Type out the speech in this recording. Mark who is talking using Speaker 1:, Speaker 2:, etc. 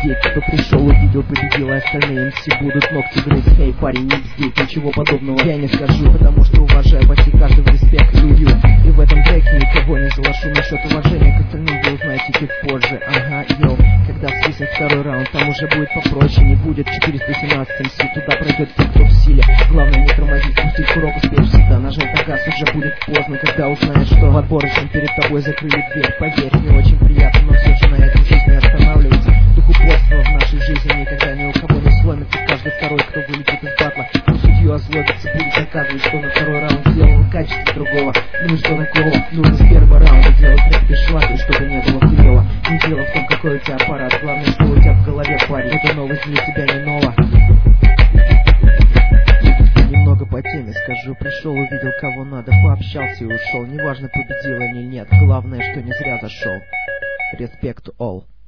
Speaker 1: все, кто пришел, увидел, победил, а остальные МС будут ногти грызть. Эй, парень, не бздеть, ничего подобного я не скажу, потому что уважаю почти каждого, респектую. И в этом треке никого не залашу. Насчет уважения к остальным вы узнаете чуть позже. Ага, йоу, когда свистнет второй раунд, там уже будет попроще. Не будет 417 МС, туда пройдет те, кто в силе. Главное не тормозить, пустить курок, успеешь всегда. Нажать на газ уже будет поздно, когда узнаешь, что в отборочном перед тобой закрыли дверь. Поверь, не очень приятно, но все же на этом жизнь не останавливается. Дух упорства в нашей жизни никогда ни у кого не сломится. Каждый второй, кто вылетит из батла, у судью озлобится, будет доказывать, что на второй раунд сделал качество другого. Ну и что такого? Нужно с первого раунда делать трек без шлака, чтобы не было фрила. Не дело в том, какой у тебя аппарат, главное, что у тебя в голове, парень. Эта новость для тебя не нова. Немного по теме скажу, пришел, увидел кого надо, пообщался и ушел. Неважно, победил или нет, главное, что не зря зашел. Respect to all.